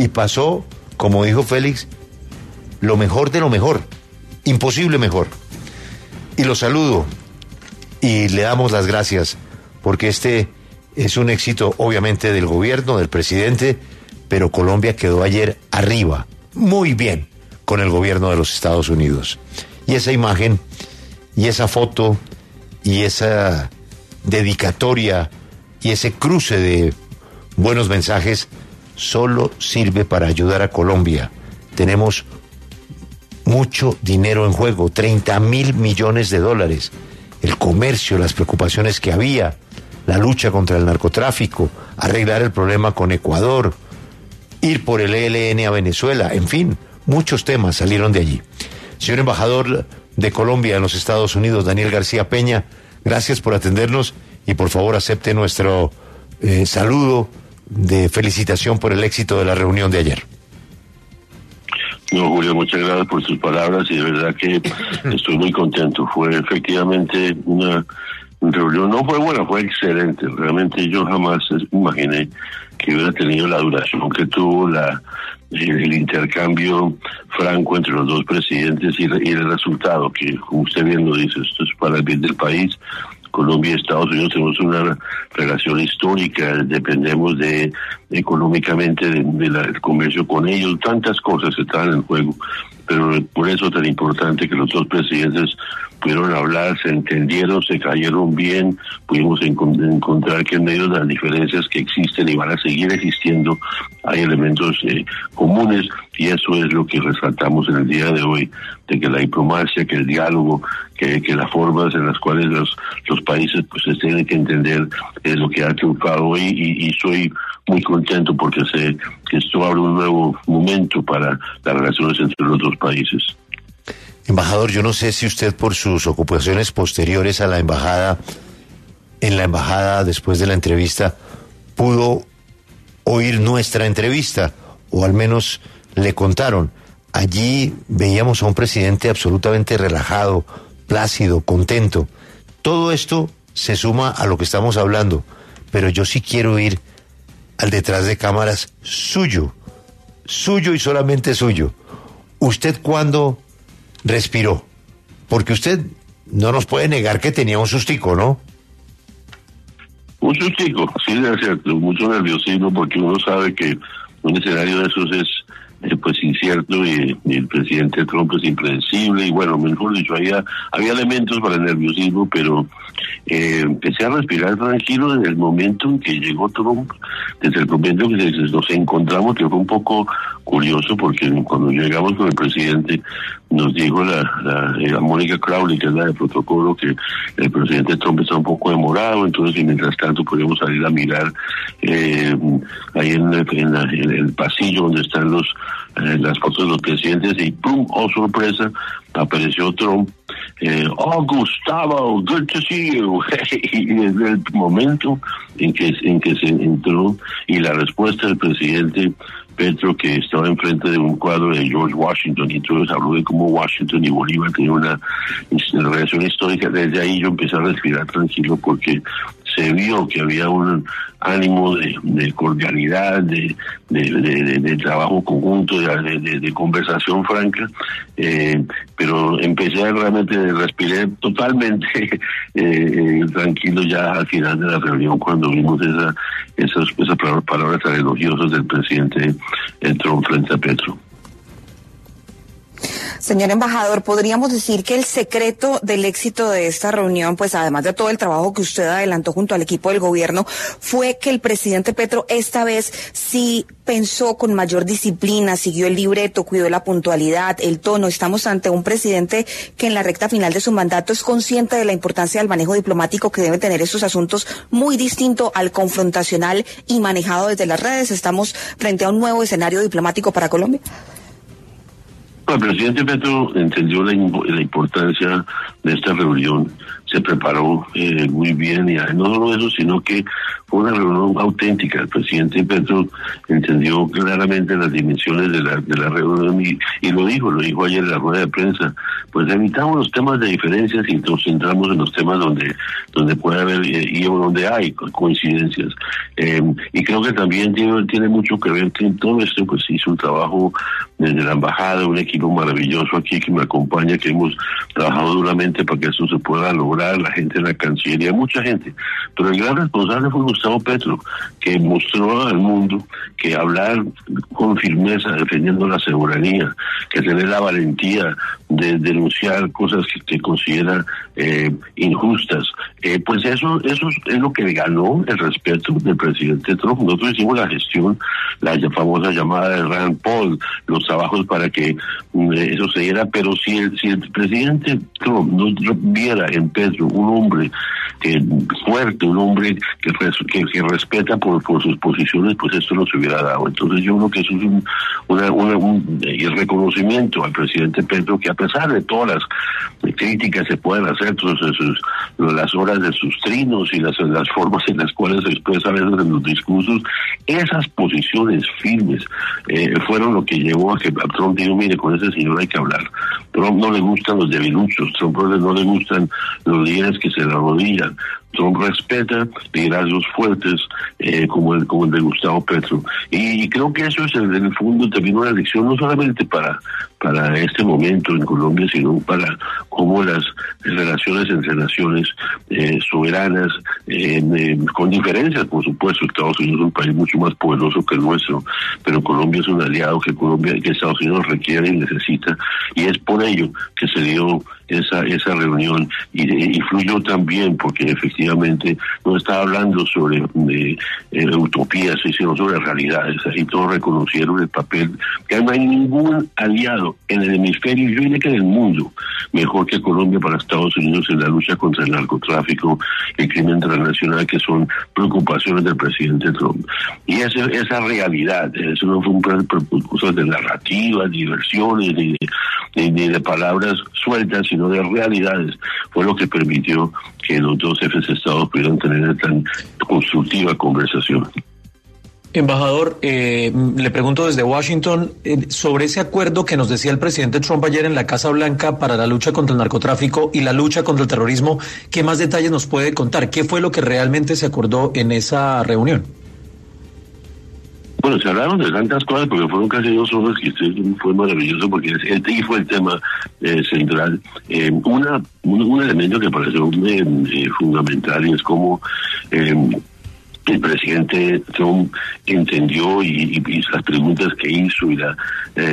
y pasó, como dijo Félix, lo mejor de lo mejor, imposible mejor. Y lo saludo y le damos las gracias, porque este es un éxito obviamente del gobierno, del presidente, pero Colombia quedó ayer arriba, muy bien, con el gobierno de los Estados Unidos. Y esa imagen, y esa foto, y esa dedicatoria, y ese cruce de buenos mensajes, solo sirve para ayudar a Colombia. Tenemos mucho dinero en juego, 30.000 millones de dólares. El comercio, las preocupaciones que había, la lucha contra el narcotráfico, arreglar el problema con Ecuador, ir por el ELN a Venezuela, en fin, muchos temas salieron de allí. Señor embajador de Colombia en los Estados Unidos, Daniel García Peña, gracias por atendernos y por favor acepte nuestro saludo de felicitación por el éxito de la reunión de ayer. No, Julio, muchas gracias por sus palabras y de verdad que estoy muy contento. Fue efectivamente una reunión, no fue buena, fue excelente. Realmente yo jamás imaginé que hubiera tenido la duración que tuvo el intercambio franco entre los dos presidentes y el resultado que, como usted bien lo dice, esto es para el bien del país. Colombia y Estados Unidos tenemos una relación histórica, dependemos económicamente del comercio con ellos, tantas cosas están en juego, pero por eso es tan importante que los dos presidentes pudieron hablar, se entendieron, se cayeron bien, pudimos encontrar que en medio de las diferencias que existen y van a seguir existiendo, hay elementos comunes, y eso es lo que resaltamos en el día de hoy, de que la diplomacia, que el diálogo, que las formas en las cuales los países pues se tienen que entender es lo que ha triunfado hoy, y soy muy contento porque sé que esto abre un nuevo momento para las relaciones entre los dos países. Embajador, yo no sé si usted por sus ocupaciones posteriores a la embajada, en la embajada después de la entrevista, pudo oír nuestra entrevista, o al menos le contaron. Allí veíamos a un presidente absolutamente relajado, plácido, contento. Todo esto se suma a lo que estamos hablando, pero yo sí quiero ir al detrás de cámaras suyo y solamente suyo. ¿Usted cuándo respiró? Porque usted no nos puede negar que tenía un sustico, ¿no? Un sustico, sí, es cierto, mucho nerviosismo, porque uno sabe que un escenario de esos es pues incierto, y el presidente Trump es impredecible, y bueno, mejor dicho, había elementos para el nerviosismo, pero empecé a respirar tranquilo desde el momento en que llegó Trump, desde el momento que nos encontramos, que fue un poco curioso, porque cuando llegamos con el presidente nos dijo la Mónica Crowley, que es la de protocolo, que el presidente Trump está un poco demorado, entonces y mientras tanto podíamos salir a mirar ahí en el pasillo donde están las fotos de los presidentes, y ¡pum! ¡Oh, sorpresa! Apareció Trump. Gustavo, good to see you. Y desde el momento en que se entró, y la respuesta del presidente Petro, que estaba enfrente de un cuadro de George Washington, y entonces habló de cómo Washington y Bolívar tenían una relación histórica. Desde ahí yo empecé a respirar tranquilo, porque se vio que había un ánimo de cordialidad, de trabajo conjunto, de conversación franca, pero empecé realmente, respiré totalmente tranquilo ya al final de la reunión, cuando vimos esas palabras tan elogiosas del presidente Trump frente a Petro. Señor embajador, ¿podríamos decir que el secreto del éxito de esta reunión, pues además de todo el trabajo que usted adelantó junto al equipo del gobierno, fue que el presidente Petro esta vez sí pensó con mayor disciplina, siguió el libreto, cuidó la puntualidad, el tono? Estamos ante un presidente que en la recta final de su mandato es consciente de la importancia del manejo diplomático que deben tener estos asuntos, muy distinto al confrontacional y manejado desde las redes. ¿Estamos frente a un nuevo escenario diplomático para Colombia? El presidente Petro entendió la importancia de esta reunión, se preparó muy bien, y no solo eso, sino que fue una reunión auténtica. El presidente Petro entendió claramente las dimensiones de la reunión, y lo dijo ayer en la rueda de prensa. pues evitamos los temas de diferencias y nos centramos en los temas donde puede haber y donde hay coincidencias. Y creo que también tiene mucho que ver que en todo esto pues hizo un trabajo desde la embajada, un equipo maravilloso aquí que me acompaña, que hemos trabajado duramente para que esto se pueda lograr, la gente de la Cancillería, mucha gente. Pero el gran responsable fue Gustavo Petro, que mostró al mundo que hablar con firmeza defendiendo la soberanía, que tener la valentía de denunciar cosas que considera injustas, pues eso es lo que ganó el respeto del presidente Trump. Nosotros hicimos la gestión, la famosa llamada de Rand Paul, los trabajos para que eso se diera, pero si el presidente Trump no viera en Petro un hombre fuerte, un hombre que respeta por sus posiciones, pues esto no se hubiera dado. Entonces yo creo que eso es un reconocimiento al presidente Petro, que a pesar de todas las críticas se pueden hacer, las horas de sus trinos y las formas en las cuales se expresa a veces en los discursos, esas posiciones firmes fueron lo que llevó a que Trump dijo, mire, con ese señor hay que hablar. Trump no le gustan los debiluchos, Trump no le gustan los líderes que se le arrodillan. Trump respeta liderazgos fuertes como el de Gustavo Petro. Y creo que eso es en el fondo también una lección no solamente para este momento en Colombia, sino para cómo las relaciones entre naciones soberanas, con diferencias, por supuesto. Estados Unidos es un país mucho más poderoso que el nuestro, pero Colombia es un aliado que Estados Unidos requiere y necesita, y es por ello que se dio esa reunión y fluyó también porque efectivamente no estaba hablando sobre utopías, sino sobre realidades. Así todos reconocieron el papel, que no hay ningún aliado en el hemisferio, yo diría que en el mundo, mejor que Colombia para Estados Unidos en la lucha contra el narcotráfico, el crimen transnacional, que son preocupaciones del presidente Trump. Y esa realidad, eso no fue cosas de narrativas, diversiones, ni de palabras sueltas, sino de realidades, fue lo que permitió que los dos jefes de Estado pudieran tener una tan constructiva conversación. Embajador, le pregunto desde Washington sobre ese acuerdo que nos decía el presidente Trump ayer en la Casa Blanca para la lucha contra el narcotráfico y la lucha contra el terrorismo. ¿Qué más detalles nos puede contar? ¿Qué fue lo que realmente se acordó en esa reunión? Bueno, se hablaron de tantas cosas porque fueron casi 2 horas y fue maravilloso porque fue el tema central. Un elemento que pareció fundamental y es como el presidente Trump entendió y las preguntas que hizo y las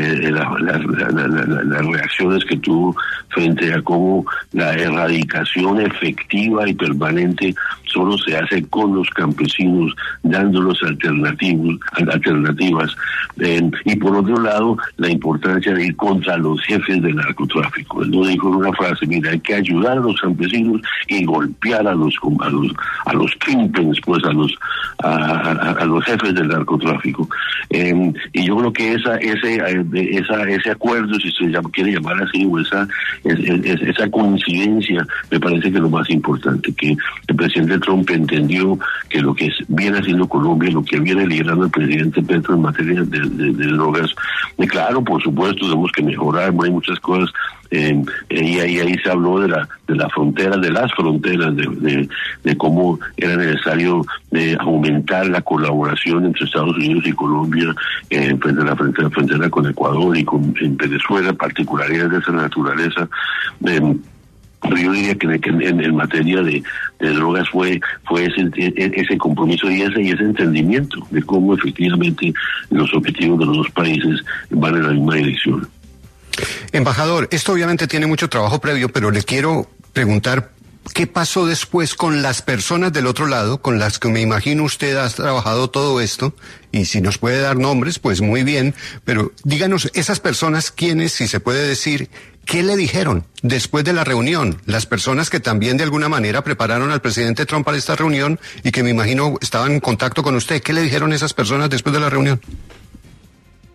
reacciones que tuvo frente a cómo la erradicación efectiva y permanente solo se hace con los campesinos, dándolos alternativas. Y por otro lado, la importancia de ir contra los jefes del narcotráfico. Él no dijo en una frase, mira, hay que ayudar a los campesinos y golpear a los kingpins, pues a los jefes del narcotráfico. Y yo creo que ese acuerdo, si se quiere llamar así, o esa coincidencia, me parece que es lo más importante, que el presidente Trump entendió que lo que viene haciendo Colombia, lo que viene liderando el presidente Petro en materia de drogas, claro, por supuesto, tenemos que mejorar, hay muchas cosas. Y ahí se habló de las fronteras, de cómo era necesario aumentar la colaboración entre Estados Unidos y Colombia frente a la frontera con Ecuador y en Venezuela, particularidades de esa naturaleza. Pero yo diría que en materia de drogas fue ese compromiso y ese entendimiento de cómo efectivamente los objetivos de los dos países van en la misma dirección. Embajador, esto obviamente tiene mucho trabajo previo, pero le quiero preguntar qué pasó después con las personas del otro lado, con las que me imagino usted ha trabajado todo esto, y si nos puede dar nombres, pues muy bien, pero díganos, esas personas, ¿quiénes, si se puede decir, qué le dijeron después de la reunión? Las personas que también de alguna manera prepararon al presidente Trump para esta reunión y que me imagino estaban en contacto con usted, ¿qué le dijeron esas personas después de la reunión?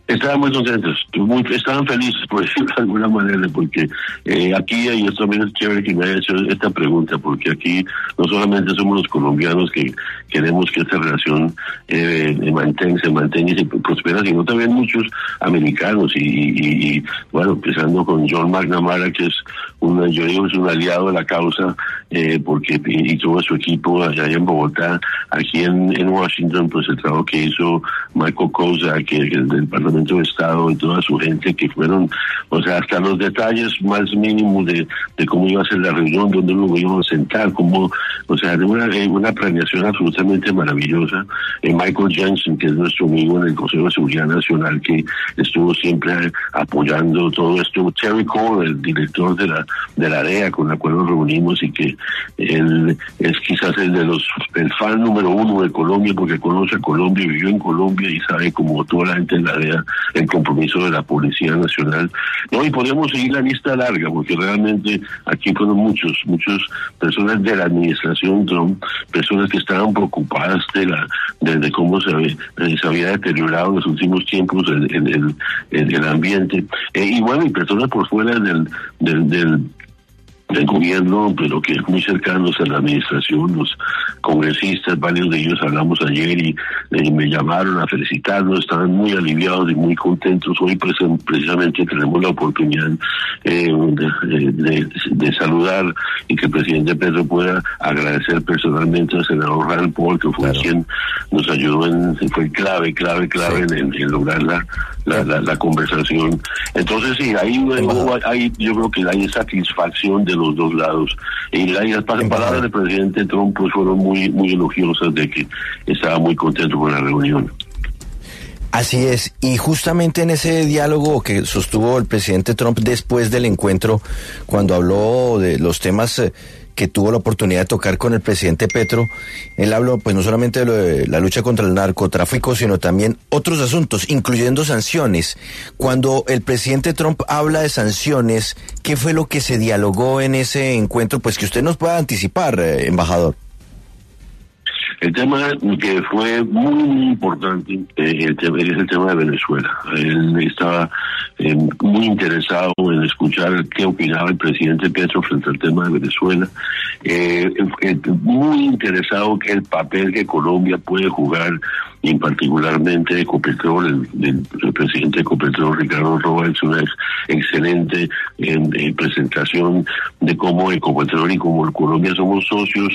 Estaban muy contentos, estaban felices, por decirlo de alguna manera, porque aquí, y esto también es chévere que me haya hecho esta pregunta, porque aquí no solamente somos los colombianos que queremos que esta relación se mantenga y se prospera, sino también muchos americanos, y bueno, empezando con John McNamara, que es yo digo es un aliado de la causa, porque y todo su equipo allá en Bogotá, aquí en Washington, pues el trabajo que hizo Michael Cosa, que del Departamento de Estado, y toda su gente, que fueron, o sea, hasta los detalles más mínimos de cómo iba a ser la reunión, dónde lo íbamos a sentar, cómo, o sea, de una planeación absolutamente maravillosa. Michael Jensen, que es nuestro amigo en el Consejo de Seguridad Nacional, que estuvo siempre apoyando todo esto. Terry Cole, el director de la DEA, con la cual nos reunimos, y que él es quizás el fan número uno de Colombia, porque conoce a Colombia, vivió en Colombia y sabe, como toda la gente en la DEA, el compromiso de la Policía Nacional. No, y podemos seguir la lista larga, porque realmente aquí fueron muchas personas de la administración Trump, personas que estaban preocupadas de cómo se había deteriorado en los últimos tiempos el ambiente, y bueno, y personas por fuera del gobierno, pero que muy cercanos a la administración, los congresistas, varios de ellos hablamos ayer y me llamaron a felicitarnos, estaban muy aliviados y muy contentos. Hoy precisamente tenemos la oportunidad de saludar, y que el presidente Petro pueda agradecer personalmente al senador Rand Paul, que fue quien nos ayudó, fue clave en lograr la conversación. Entonces sí, ahí yo creo que hay satisfacción de los dos lados, y las palabras del presidente Trump pues fueron muy elogiosas, de que estaba muy contento con la reunión. Así es, y justamente en ese diálogo que sostuvo el presidente Trump después del encuentro, cuando habló de los temas que tuvo la oportunidad de tocar con el presidente Petro, él habló pues no solamente de la lucha contra el narcotráfico, sino también otros asuntos, incluyendo sanciones. Cuando el presidente Trump habla de sanciones, ¿qué fue lo que se dialogó en ese encuentro? Pues que usted nos pueda anticipar, embajador. El tema que fue muy importante es el tema de Venezuela. Él estaba muy interesado en escuchar qué opinaba el presidente Petro frente al tema de Venezuela. Muy interesado que el papel que Colombia puede jugar, y particularmente Ecopetrol, el presidente de Ecopetrol, Ricardo Roa, es una excelente presentación de cómo Ecopetrol y como Colombia somos socios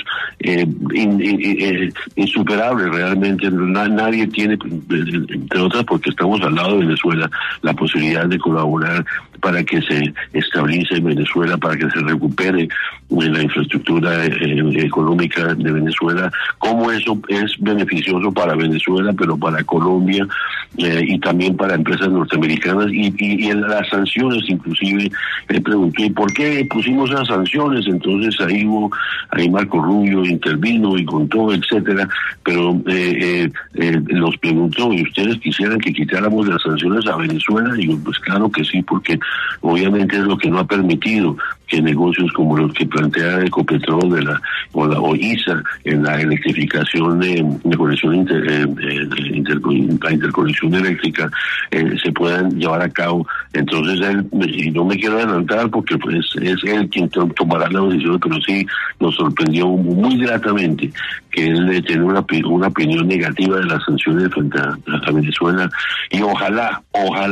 insuperables realmente. Nadie tiene, entre otras porque estamos al lado de Venezuela, la posibilidad de colaborar para que se estabilice en Venezuela, para que se recupere la infraestructura económica de Venezuela, cómo eso es beneficioso para Venezuela, pero para Colombia, y también para empresas norteamericanas, y en las sanciones inclusive. Le pregunté ¿por qué pusimos esas sanciones? Entonces ahí Marco Rubio intervino y contó, etcétera, pero nos preguntó, ¿y ustedes quisieran que quitáramos las sanciones a Venezuela? Y digo, pues claro que sí, porque obviamente es lo que no ha permitido que negocios como los que plantea Ecopetrol o ISA en la electrificación de conexión la interconexión eléctrica se puedan llevar a cabo. Entonces y no me quiero adelantar porque pues es él quien tomará la decisión, pero sí nos sorprendió muy gratamente que él tiene una opinión negativa de las sanciones frente a Venezuela, y ojalá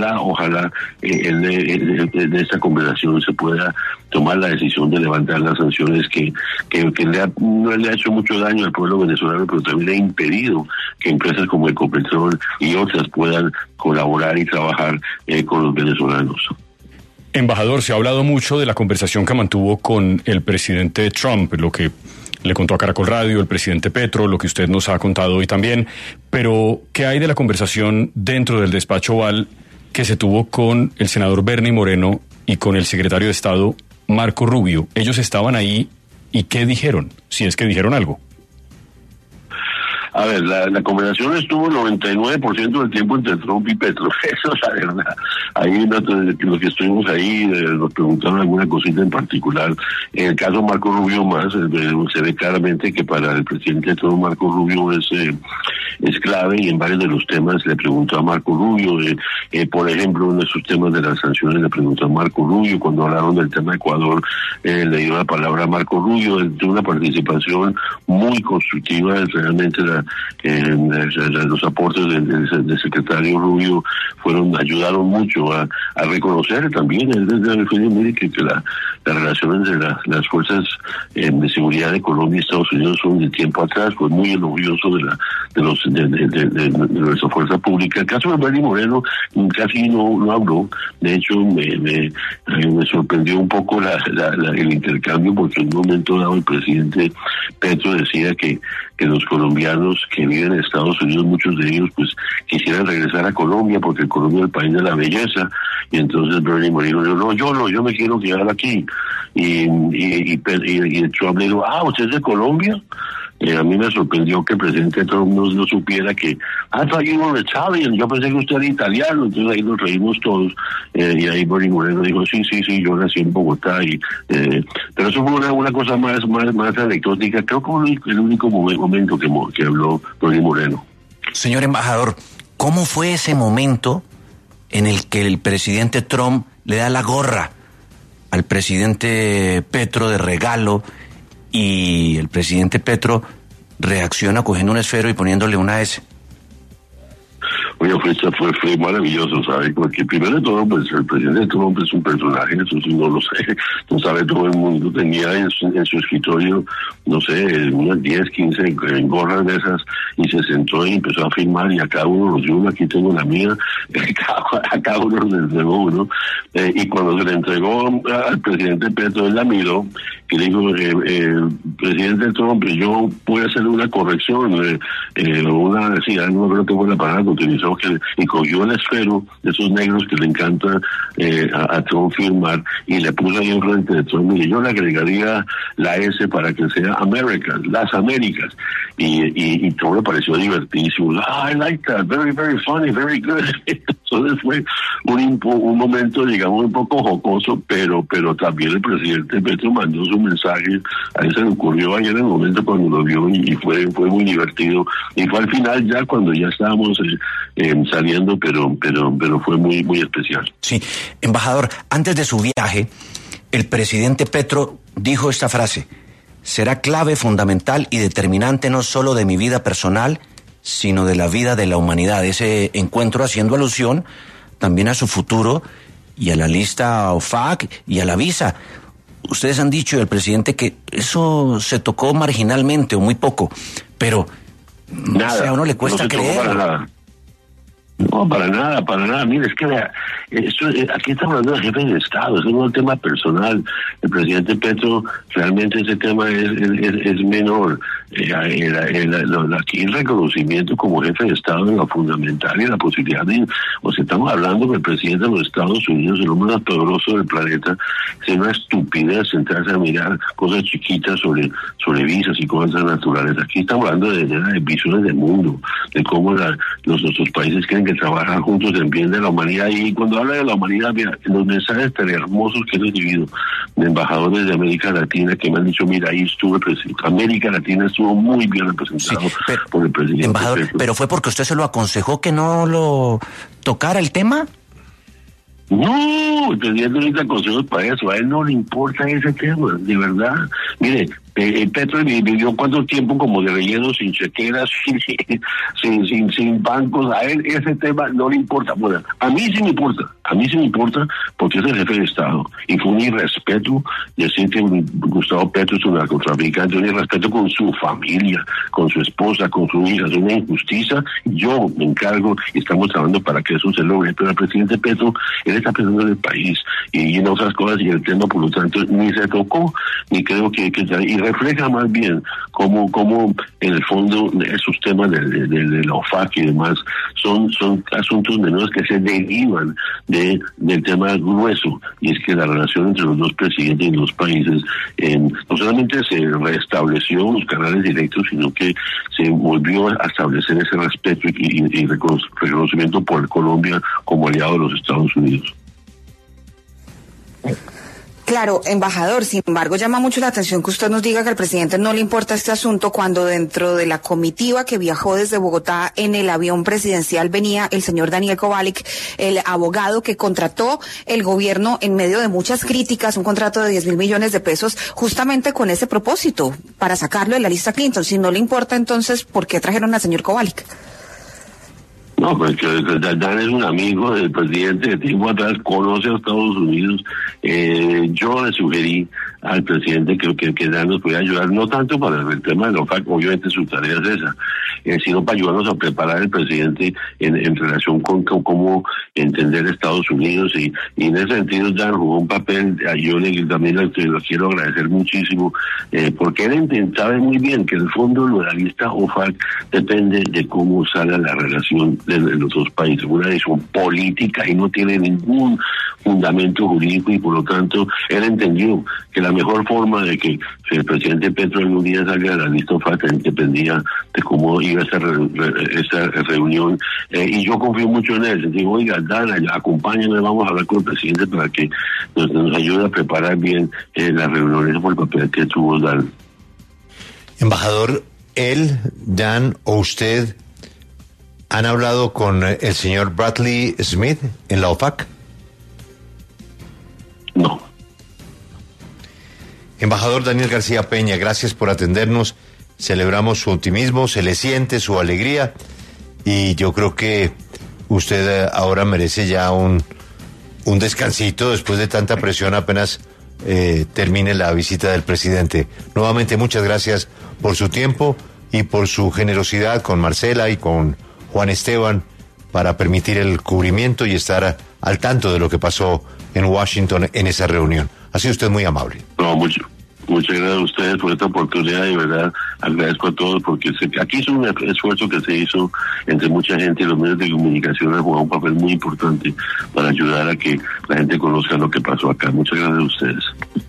de esta conversación se pueda tomar la decisión de levantar las sanciones que no le ha hecho mucho daño al pueblo venezolano, pero también ha impedido que empresas como Ecopetrol y otras puedan colaborar y trabajar con los venezolanos. Embajador, se ha hablado mucho de la conversación que mantuvo con el presidente Trump, lo que le contó a Caracol Radio el presidente Petro, lo que usted nos ha contado hoy también, pero ¿qué hay de la conversación dentro del despacho Oval que se tuvo con el senador Bernie Moreno y con el secretario de Estado Marco Rubio? Ellos estaban ahí, ¿y qué dijeron? Si es que dijeron algo. A ver, la conversación estuvo 99% del tiempo entre Trump y Petro. Eso es la verdad. Ahí los que estuvimos ahí nos preguntaron alguna cosita en particular. En el caso Marco Rubio más, se ve claramente que para el presidente Trump Marco Rubio es clave, y en varios de los temas le preguntó a Marco Rubio. Por ejemplo, uno de esos temas de las sanciones le preguntó a Marco Rubio. Cuando hablaron del tema de Ecuador, le dio la palabra a Marco Rubio. De una participación muy constructiva. Realmente los aportes del secretario Rubio ayudaron mucho a reconocer también que las relaciones de las fuerzas de seguridad de Colombia y Estados Unidos son de tiempo atrás. Fue muy elogioso de nuestra fuerza pública. El caso de Bernie Moreno casi no habló. De hecho, me sorprendió un poco el intercambio, porque en un momento dado el presidente Petro decía que los colombianos que viven en Estados Unidos, muchos de ellos pues quisieran regresar a Colombia, porque Colombia es el país de la belleza. Y entonces Bernie Moreno dijo, yo me quiero quedar aquí. Y Trump le dijo, ¿usted es de Colombia? A mí me sorprendió que el presidente Trump no supiera que I thought you were Italian, yo pensé que usted era italiano. Entonces ahí nos reímos todos, y ahí Bernie Moreno dijo, sí, yo nací en Bogotá, pero eso fue una cosa más anecdótica. Creo que fue el único momento que habló Bernie Moreno. Señor embajador, ¿cómo fue ese momento en el que el presidente Trump le da la gorra al presidente Petro de regalo, y el presidente Petro reacciona cogiendo un esfero y poniéndole una S? Oye, fue maravilloso, ¿sabes? Porque primero de todo, pues el presidente Trump es un personaje, eso sí no lo sé, no sabe todo el mundo. Tenía en su escritorio, no sé, unas 10, 15 gorras de esas, y se sentó y empezó a firmar, y a cada uno los dio. Aquí tengo la mía, a cada uno les entregó uno. Y cuando se le entregó al presidente Petro, él la miró y le dijo, presidente Trump, yo voy a hacer una corrección, no creo que fue la palabra que utilizó, y cogió el esfero de esos negros que le encanta a Trump firmar, y le puso ahí enfrente de Trump, y yo le agregaría la S para que sea Americas, las Américas, y Trump le pareció divertidísimo. I like that, very, very funny, very good. Entonces fue un momento, digamos, un poco jocoso, pero también el presidente Petro mandó su mensaje. A él se le ocurrió ayer en el momento cuando lo vio, y fue muy divertido, y fue al final ya cuando ya estábamos saliendo, pero fue muy, muy especial. Sí, embajador, antes de su viaje, el presidente Petro dijo esta frase: será clave, fundamental y determinante no solo de mi vida personal, sino de la vida de la humanidad. Ese encuentro haciendo alusión también a su futuro y a la lista OFAC y a la visa. Ustedes han dicho, el presidente, que eso se tocó marginalmente o muy poco, pero nada, a uno le cuesta creer. No, para nada. Mire, es que aquí estamos hablando de jefes de Estado, es un tema personal. El presidente Petro, realmente ese tema es menor. Aquí el reconocimiento como jefe de Estado es lo fundamental, y la posibilidad estamos hablando que el presidente de los Estados Unidos, el hombre más poderoso del planeta, es una estupidez sentarse a mirar cosas chiquitas sobre visas y cosas naturales. Aquí estamos hablando de visiones del mundo, de cómo nuestros países quieren que trabajan juntos en bien de la humanidad. Y cuando habla de la humanidad, mira, los mensajes tan hermosos que he recibido de embajadores de América Latina que me han dicho, mira, ahí estuve presente. América Latina estuvo muy bien representado por el presidente. Embajador, Petro. ¿Pero fue porque usted se lo aconsejó que no lo tocara el tema? No, el presidente no necesita consejos para eso. A él no le importa ese tema, de verdad. Mire, Petro vivió cuánto tiempo como de relleno, sin chequeras, sin bancos. A él ese tema no le importa. Bueno, a mí sí me importa porque es el jefe de Estado, y fue un irrespeto decir que Gustavo Petro es un narcotraficante, un irrespeto con su familia, con su esposa, con su hija. Es una injusticia. Yo me encargo y estamos trabajando para que eso se logre, pero el presidente Petro, él está pensando en el país y en otras cosas, y el tema, por lo tanto, ni se tocó, ni creo que y refleja más bien cómo en el fondo esos temas de la OFAC y demás son asuntos menores que se derivan del tema grueso, y es que la relación entre los dos presidentes y los países no solamente se restableció los canales directos, sino que se volvió a establecer ese respeto y reconocimiento por Colombia como aliado de los Estados Unidos. Claro, embajador, sin embargo, llama mucho la atención que usted nos diga que al presidente no le importa este asunto cuando dentro de la comitiva que viajó desde Bogotá en el avión presidencial venía el señor Daniel Kovalik, el abogado que contrató el gobierno en medio de muchas críticas, un contrato de 10.000 millones de pesos, justamente con ese propósito, para sacarlo de la lista Clinton. Si no le importa, entonces, ¿por qué trajeron al señor Kovalik? No, pues que Dan es un amigo del presidente de tiempo atrás, conoce a Estados Unidos. Yo le sugerí al presidente que Dan nos pudiera ayudar, no tanto para el tema de la OFAC, obviamente su tarea es esa, sino para ayudarnos a preparar al presidente en relación con cómo entender Estados Unidos, y en ese sentido Dan jugó un papel. Yo también lo quiero agradecer muchísimo, porque él sabe muy bien que en el fondo lo de la lista OFAC depende de cómo salga la relación de los dos países, una decisión política y no tiene ningún fundamento jurídico, y por lo tanto él entendió que la mejor forma de que el presidente Petro algún día salga de la lista OFAC dependía de cómo iba esa reunión, y yo confío mucho en él. Digo, oiga, Dan, acompáñame, vamos a hablar con el presidente para que nos ayude a preparar bien las reuniones por el papel que tuvo Dan. Embajador, él, Dan o usted ¿han hablado con el señor Bradley Smith en la OFAC? No. Embajador Daniel García Peña, gracias por atendernos. Celebramos su optimismo, se le siente su alegría, y yo creo que usted ahora merece ya un descansito después de tanta presión apenas termine la visita del presidente. Nuevamente, muchas gracias por su tiempo y por su generosidad con Marcela y con Juan Esteban para permitir el cubrimiento y estar al tanto de lo que pasó en Washington en esa reunión. Ha sido usted muy amable. No, muchas gracias a ustedes por esta oportunidad, y de verdad agradezco a todos, porque aquí es un esfuerzo que se hizo entre mucha gente, y los medios de comunicación han jugado un papel muy importante para ayudar a que la gente conozca lo que pasó acá. Muchas gracias a ustedes.